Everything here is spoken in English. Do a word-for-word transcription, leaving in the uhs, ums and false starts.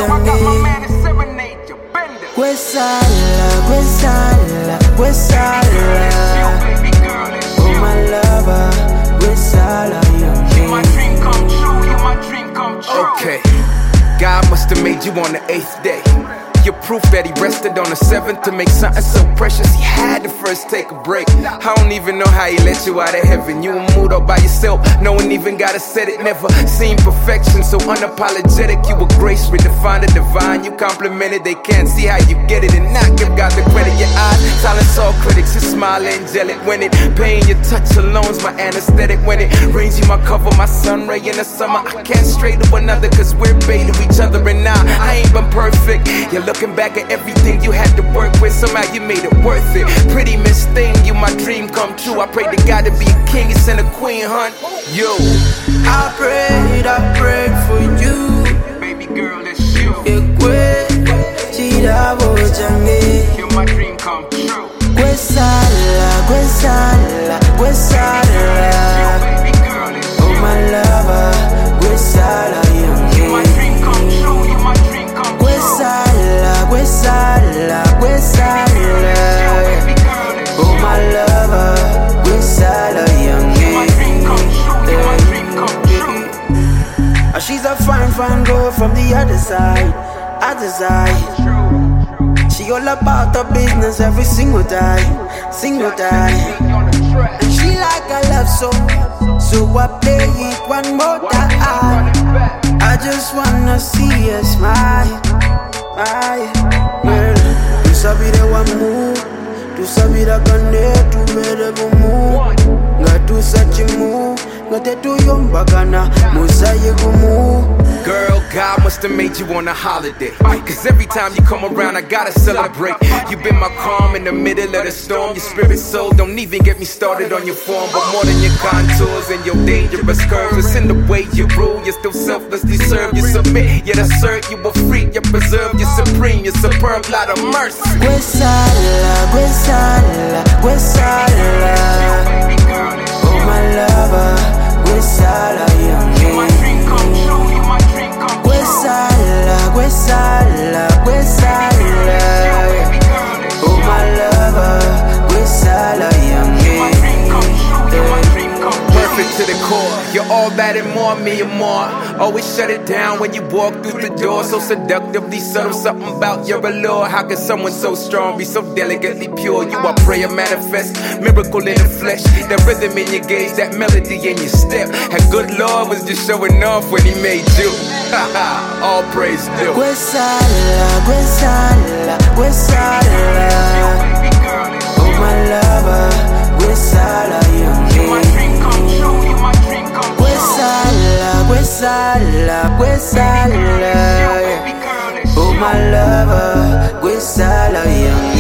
jange. Gwesala, gwesala, gwesala. Oh my lover, gwesala jange. Okay, God must have made you on the eighth day. You're proof that he rested on the seventh to make something so precious. He had to first take a break. I don't even know how he let you out of heaven. You were moved up by yourself. No one even gotta set it. Never seen perfection, so unapologetic. You were grace, redefined the divine. You complimented, they can't see how you get it and not give God the credit. Your eyes silence all critics. Your smile angelic when it pain. Your touch alone's my anesthetic. When it rains, you my cover, my sun ray in the summer. I can't stray to another, cause we're paid to each other. And now I ain't been perfect. You're looking back at everything you had to work with, somehow you made it worth it. Pretty miss thing, you my dream come true. I pray to God to be a king, you send a queen, hun. Yo, I prayed, I prayed for you. Baby girl, that's you. Ekwe, chidabo jange. You're my dream come true. Gwesala, gwesala, gwesala. Oh my lover, gwesala jange. You're my dream come true. You're my dream come true. Gwesala, gwesala, gwesala. Oh my lover, gwesala jange. Uh, She's a fine, fine girl from the other side, other side. She all about her business every single time, single time. And she like a love song, so I play it one more time. I just wanna see her smile, smile. Girl, tu sabi de wamu, tu sabi da kane, tu mere bumu. Nga tu sachimu, nga te tu yombagana, musaye gumu. Girl, God must have made you on a holiday. Cause every time you come around, I gotta celebrate. You've been my calm in the middle of the storm. Your spirit soul, don't even get me started on your form. But more than your contours and your dangerous curves, it's in the way you rule. You're still selflessly served. You submit, yet assert you were free. You're preserved, you're supreme. You're superb, lot of mercy. Gwesala, gwesala, gwesala. Oh my lover, gwesala jange. Gwesala, gwesala, gwesala. Oh my lover, gwesala jange. Perfect to the core, you're all that and more, me and more. Always shut it down when you walk through the door. So seductively subtle, something about your allure. How can someone so strong be so delicately pure? You are prayer manifest, miracle in the flesh. That rhythm in your gaze, that melody in your step. And good Lord was just showing off when he made you. All praise due. Gwesala, gwesala, gwesala. Oh my lover, gwesala jange. Gwesala, gwesala, gwesala. Oh my lover, gwesala jange.